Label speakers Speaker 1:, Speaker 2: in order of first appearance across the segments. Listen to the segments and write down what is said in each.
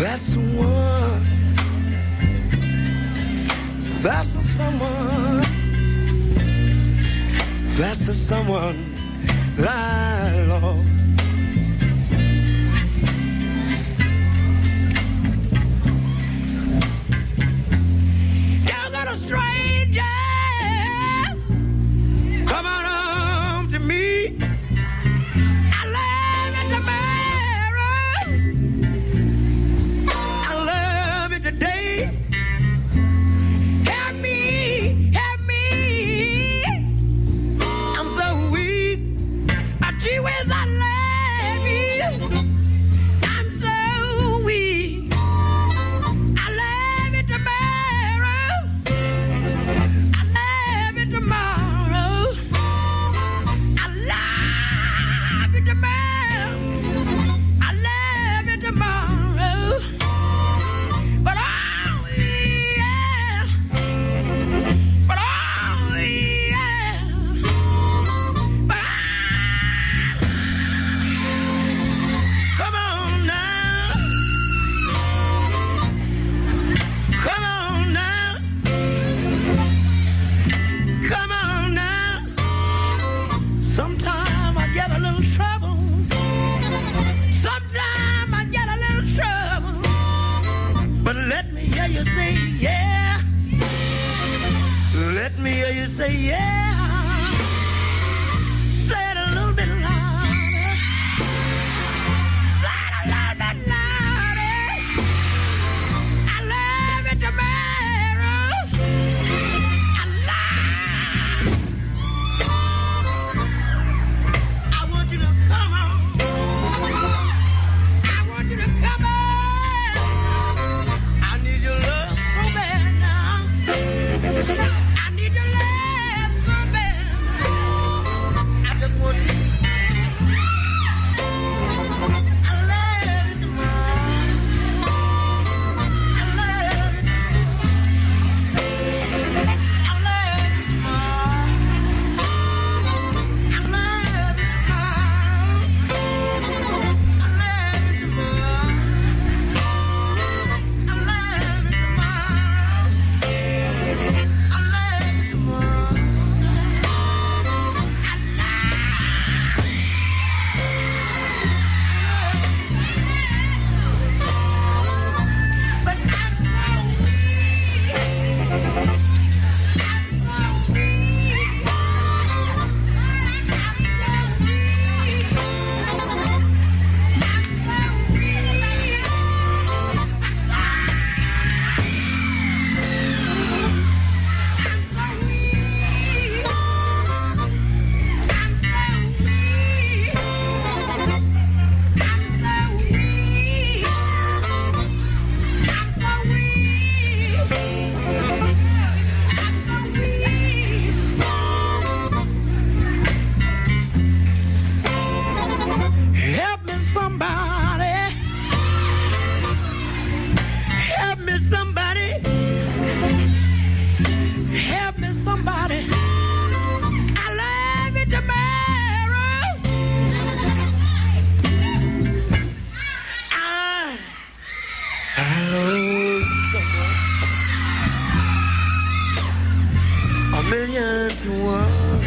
Speaker 1: That's the one. That's the someone. That's the someone I love. You're gonna strangers come on home to me. I love you tomorrow. I love you today. Help me, help me. I'm so weak. Gee whiz, I love you. I'm so weak. I love you tomorrow. I love you tomorrow. I love you tomorrow. I love you tomorrow. But oh yeah. But oh yeah. But come on now. Come on now. Come on now. Sometime I get a little trouble. Sometime I get a little trouble. But let me hear you say yeah. Let me hear you say yeah. Say it a little bit louder. Say it a little bit louder. I love you tomorrow. I love. I want you to come on. I want you to come on. I need your love so bad now. I need your love so bad. I just want you. I love you tomorrow. I love you. I love you tomorrow. I love you tomorrow. I love you tomorrow. I love you tomorrow. I love you tomorrow. But I'm so weak. I'm so weak. I'm so weak. I'm so weak. Help me somebody. Help me somebody. Help me somebody. I love you tomorrow. I love someone. A million to one.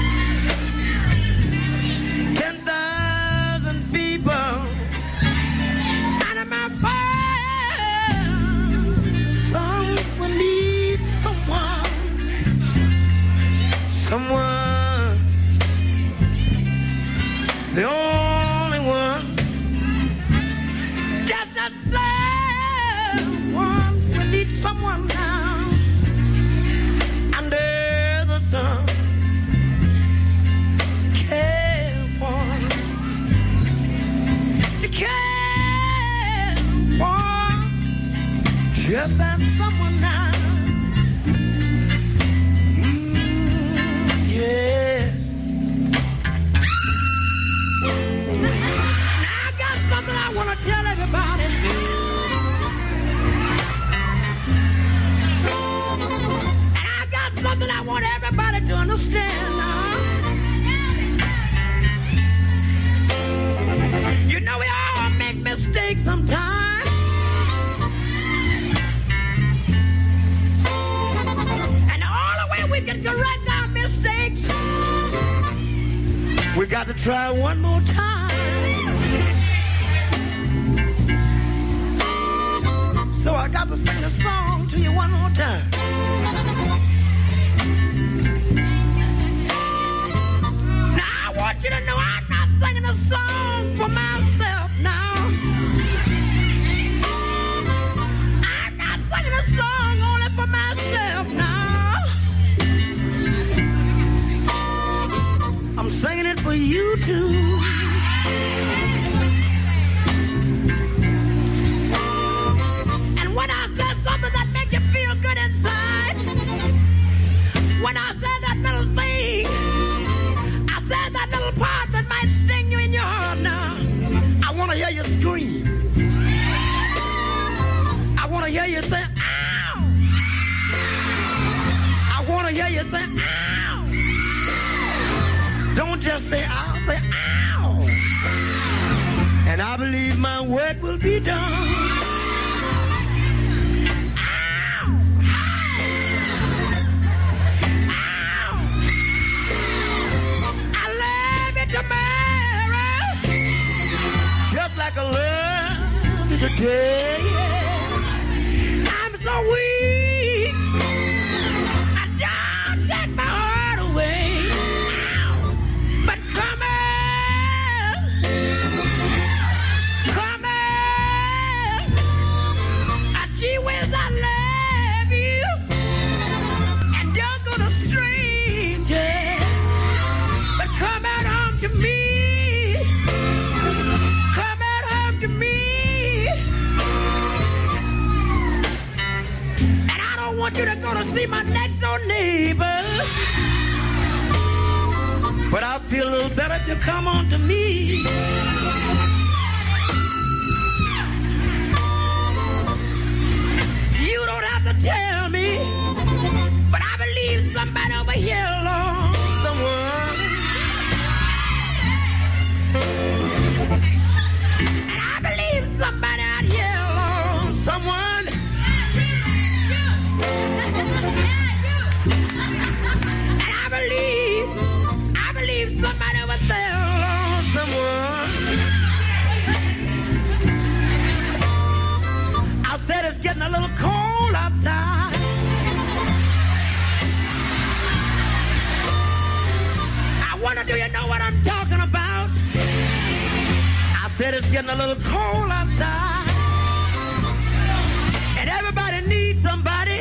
Speaker 1: 10,000 people out of my fire. Someone needs someone. Someone. The only one. Just that someone. We need someone now. Under the sun. Care for. To care for. Just that someone now. Yeah. Now I got something I want to tell everybody. And I got something I want everybody to understand now. You know we all make mistakes sometimes. got to try one more time. So I got to sing the song to you one more time. Now I want you to know I'm not singing a song for myself now. I'm not singing a song only for myself now. I'm singing it for you too. When I said something that make you feel good inside, when I said that little thing, I said that little part that might sting you in your heart now, I want to hear you scream. I want to hear you say, ow! I want to hear you say, ow! Don't just say ow, say ow! And I believe my work will be done. Tomorrow, just like I love you today. I'm so weak, I don't take my heart away. But come on, gee whiz, I love you, and don't go to strangers. But come out to me, come out home to me, and I don't want you to go to see my next door neighbor, but I feel a little better if you come on to me. You don't have to tell me, but I believe somebody over here alone, someone. And I believe somebody out here alone, someone. And I believe somebody over there alone, someone. I said it's getting a little cold outside. I wonder, do you know what I'm talking about? I said it's getting a little cold outside, and everybody needs somebody.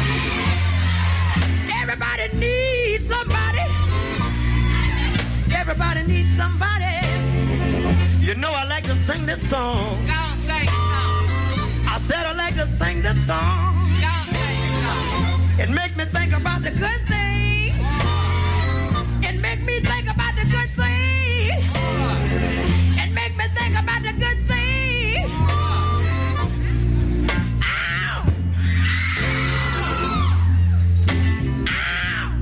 Speaker 1: Everybody needs somebody. Everybody needs somebody. You know I like to sing this song.
Speaker 2: Go on, sing the song.
Speaker 1: I said I like to sing this song.
Speaker 2: Go on, sing the song.
Speaker 1: It make me think about the good things. It make me think about the good things. It make me think about the good things. Ow! Ow!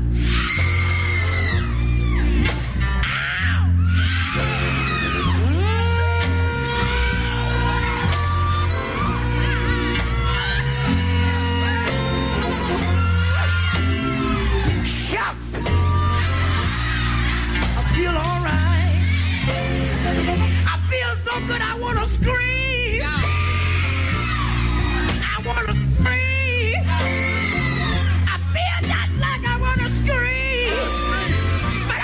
Speaker 1: Shucks! I feel all right. I feel so good I want to scream. I want to scream. I feel just like I want to scream. But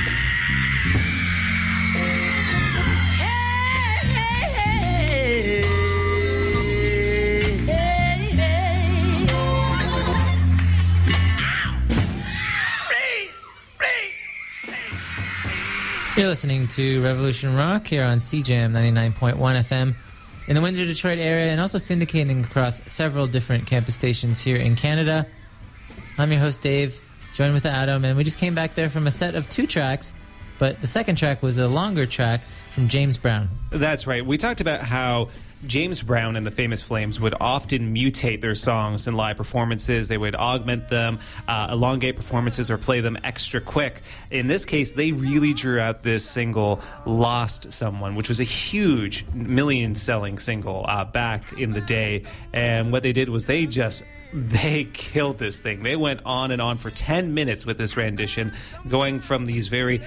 Speaker 3: You're listening to Revolution Rock here on CJAM 99.1 FM in the Windsor, Detroit area, and also syndicating across several different campus stations here in Canada. I'm your host, Dave, joined with Adam, and we just came back there from a set of 2 tracks, but the second track was a longer track from James Brown.
Speaker 4: That's right. We talked about how James Brown and the Famous Flames would often mutate their songs in live performances. They would augment them, elongate performances, or play them extra quick. In this case, they really drew out this single, Lost Someone, which was a huge million-selling single back in the day. And what they did was they killed this thing. They went on and on for 10 minutes with this rendition, going from these very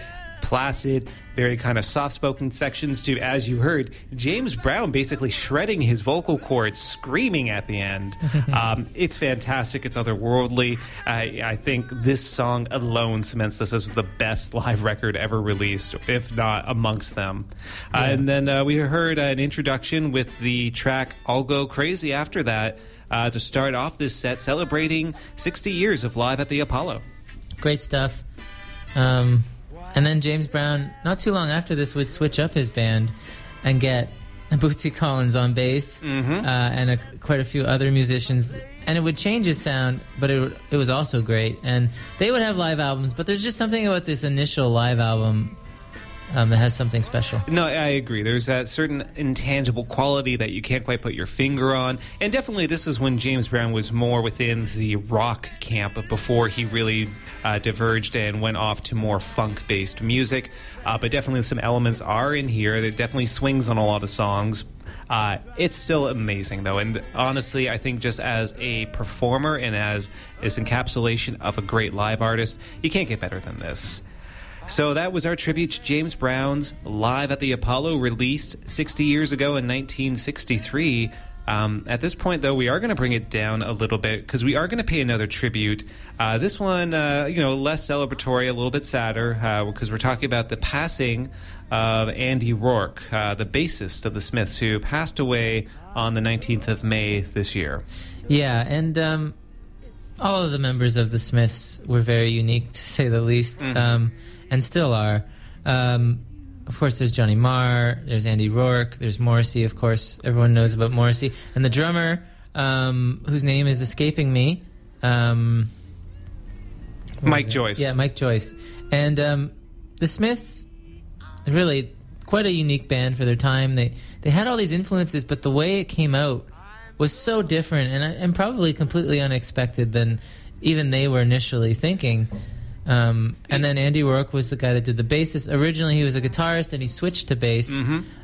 Speaker 4: placid, very kind of soft-spoken sections to, as you heard, James Brown basically shredding his vocal cords, screaming at the end. It's fantastic. It's otherworldly. I think this song alone cements this as the best live record ever released, if not amongst them. And then we heard an introduction with the track I'll Go Crazy after that to start off this set, celebrating 60 years of Live at the Apollo.
Speaker 3: Great stuff. And then James Brown, not too long after this, would switch up his band and get Bootsy Collins on bass and quite a few other musicians. And it would change his sound, but it was also great. And they would have live albums, but there's just something about this initial live album that has something special.
Speaker 4: No, I agree. There's that certain intangible quality that you can't quite put your finger on. And definitely this is when James Brown was more within the rock camp before he really diverged and went off to more funk-based music. But definitely some elements are in here. It definitely swings on a lot of songs. It's still amazing, though. And honestly, I think just as a performer and as this encapsulation of a great live artist, you can't get better than this. So that was our tribute to James Brown's Live at the Apollo, released 60 years ago in 1963. At this point, though, we are going to bring it down a little bit because we are going to pay another tribute. This one, less celebratory, a little bit sadder, because we're talking about the passing of Andy Rourke, the bassist of the Smiths, who passed away on the 19th of May this year.
Speaker 3: Yeah, and all of the members of the Smiths were very unique, to say the least. And still are. Of course, there's Johnny Marr, there's Andy Rourke, there's Morrissey, of course. Everyone knows about Morrissey. And the drummer, whose name is escaping me.
Speaker 4: Mike Joyce.
Speaker 3: Yeah, Mike Joyce. And the Smiths, really quite a unique band for their time. They had all these influences, but the way it came out was so different and probably completely unexpected than even they were initially thinking. And then Andy Rourke was the guy that did the bass. Originally, he was a guitarist, and he switched to bass.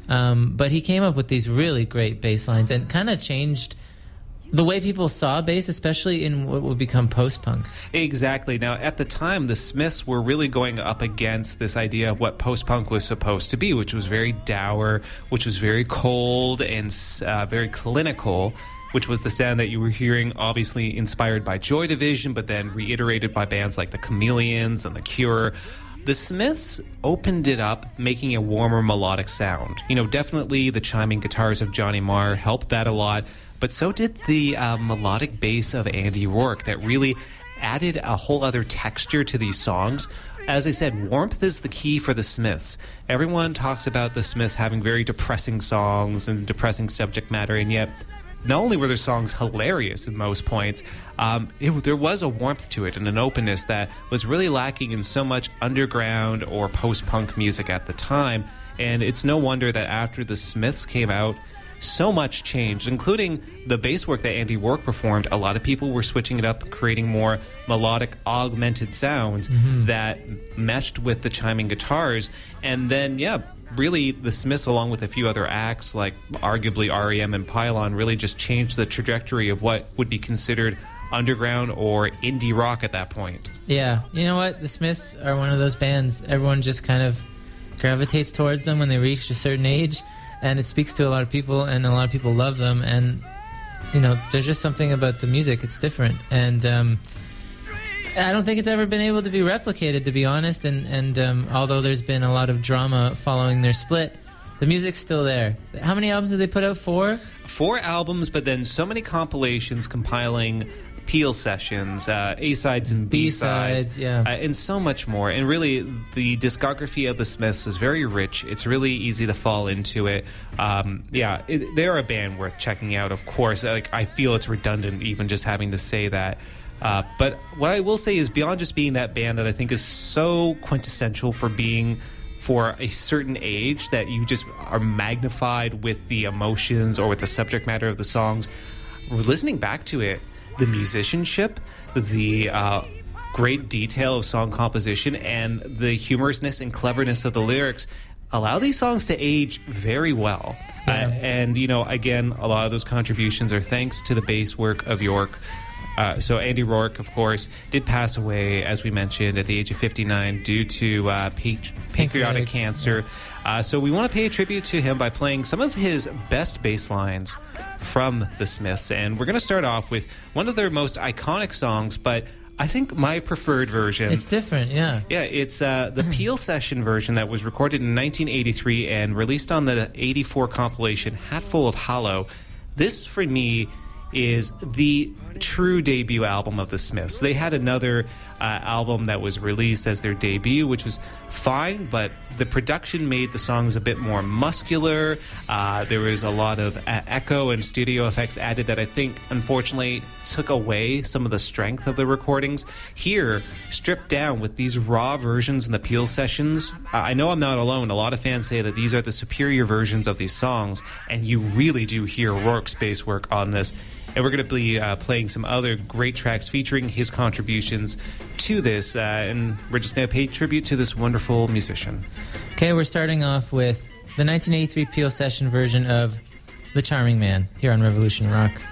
Speaker 3: But he came up with these really great bass lines and kind of changed the way people saw bass, especially in what would become post-punk.
Speaker 4: Exactly. Now, at the time, the Smiths were really going up against this idea of what post-punk was supposed to be, which was very dour, which was very cold and very clinical, which was the sound that you were hearing, obviously inspired by Joy Division, but then reiterated by bands like the Chameleons and The Cure. The Smiths opened it up, making a warmer melodic sound. Definitely the chiming guitars of Johnny Marr helped that a lot, but so did the melodic bass of Andy Rourke that really added a whole other texture to these songs. As I said, warmth is the key for the Smiths. Everyone talks about the Smiths having very depressing songs and depressing subject matter, and yet not only were their songs hilarious at most points, there was a warmth to it and an openness that was really lacking in so much underground or post-punk music at the time. And it's no wonder that after the Smiths came out, so much changed, including the bass work that Andy Rourke performed. A lot of people were switching it up, creating more melodic, augmented sounds that meshed with the chiming guitars. And then, really, the Smiths, along with a few other acts, like arguably R.E.M. and Pylon, really just changed the trajectory of what would be considered underground or indie rock at that point.
Speaker 3: Yeah. You know what? The Smiths are one of those bands. Everyone just kind of gravitates towards them when they reach a certain age, and it speaks to a lot of people, and a lot of people love them. And, there's just something about the music. It's different. And I don't think it's ever been able to be replicated, to be honest, and although there's been a lot of drama following their split, the music's still there. How many albums did they put out? 4?
Speaker 4: 4 albums, but then so many compilations compiling Peel sessions, A-sides and B-sides, and so much more. And really, the discography of the Smiths is very rich. It's really easy to fall into it. They're a band worth checking out, of course. I feel it's redundant even just having to say that. But what I will say is, beyond just being that band that I think is so quintessential for being for a certain age, that you just are magnified with the emotions or with the subject matter of the songs, listening back to it, the musicianship, the great detail of song composition, and the humorousness and cleverness of the lyrics allow these songs to age very well. And, again, a lot of those contributions are thanks to the bass work of York. So Andy Rourke, of course, did pass away, as we mentioned, at the age of 59 due to pancreatic cancer. So we want to pay a tribute to him by playing some of his best bass lines from the Smiths. And we're going to start off with one of their most iconic songs, but I think my preferred version.
Speaker 3: It's different, yeah.
Speaker 4: Yeah, it's the Peel Session version that was recorded in 1983 and released on the 84 compilation Hatful of Hollow. This, for me, is the true debut album of the Smiths. They had another album that was released as their debut, which was fine, but the production made the songs a bit more muscular. There was a lot of echo and studio effects added that I think, unfortunately, took away some of the strength of the recordings. Here, stripped down with these raw versions in the Peel sessions, I know I'm not alone. A lot of fans say that these are the superior versions of these songs, and you really do hear Rourke's bass work on this. And we're going to be playing some other great tracks featuring his contributions to this. And we're just going to pay tribute to this wonderful musician.
Speaker 3: Okay, we're starting off with the 1983 Peel Session version of The Charming Man here on Revolution Rock.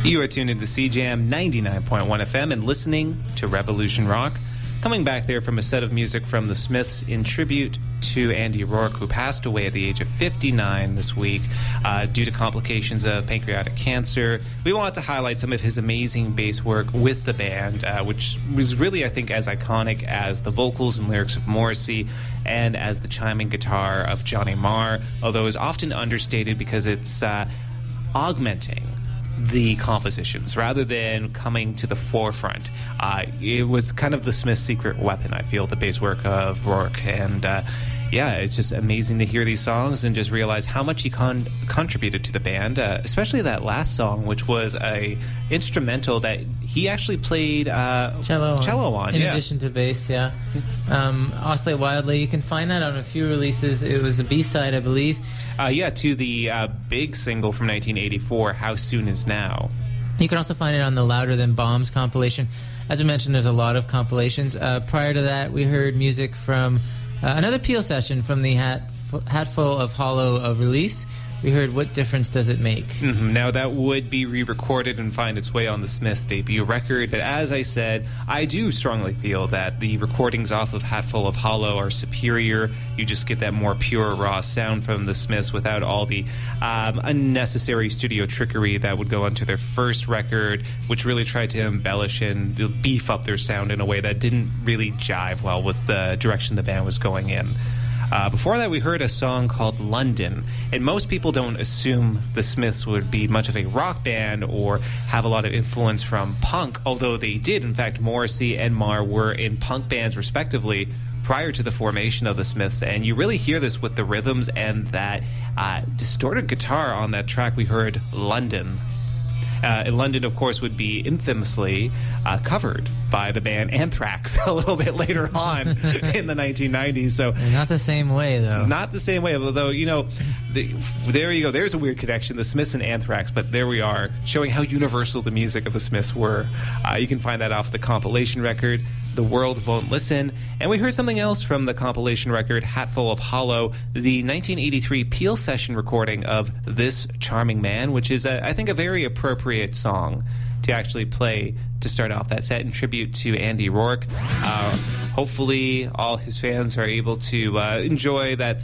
Speaker 4: You are tuned into CJAM 99.1 FM and listening to Revolution Rock. Coming back there from a set of music from the Smiths in tribute to Andy Rourke, who passed away at the age of 59 this week due to complications of pancreatic cancer. We wanted to highlight some of his amazing bass work with the band, which was really, I think, as iconic as the vocals and lyrics of Morrissey and as the chiming guitar of Johnny Marr, although it's often understated because it's augmenting the compositions rather than coming to the forefront. It was kind of the Smiths' secret weapon, I feel, the bass work of Rourke. And yeah, it's just amazing to hear these songs and just realize how much he contributed to the band, especially that last song, which was a instrumental that he actually played cello on.
Speaker 3: In addition to bass, yeah. Oscillate Wildly, you can find that on a few releases. It was a B-side, I believe.
Speaker 4: To the big single from 1984, How Soon Is Now.
Speaker 3: You can also find it on the Louder Than Bombs compilation. As I mentioned, there's a lot of compilations. Prior to that, we heard music from another Peel session from the Hatful of Hollow release. We heard What Difference Does It Make?
Speaker 4: Mm-hmm. Now, that would be re-recorded and find its way on the Smiths' debut record. But as I said, I do strongly feel that the recordings off of Hatful of Hollow are superior. You just get that more pure, raw sound from the Smiths without all the unnecessary studio trickery that would go onto their first record, which really tried to embellish and beef up their sound in a way that didn't really jive well with the direction the band was going in. Before that, we heard a song called London, and most people don't assume the Smiths would be much of a rock band or have a lot of influence from punk, although they did. In fact, Morrissey and Marr were in punk bands, respectively, prior to the formation of the Smiths, and you really hear this with the rhythms and that distorted guitar on that track we heard, London. London, of course, would be infamously covered by the band Anthrax a little bit later on in the 1990s. So
Speaker 3: not the same way, though.
Speaker 4: Not the same way, although, you know, there you go. There's a weird connection, the Smiths and Anthrax, but there we are, showing how universal the music of the Smiths were. You can find that off the compilation record, The World Won't Listen. And we heard something else from the compilation record, Hatful of Hollow, the 1983 Peel session recording of This Charming Man, which is, I think, a very appropriate song to actually play to start off that set in tribute to Andy Rourke. Hopefully all his fans are able to enjoy that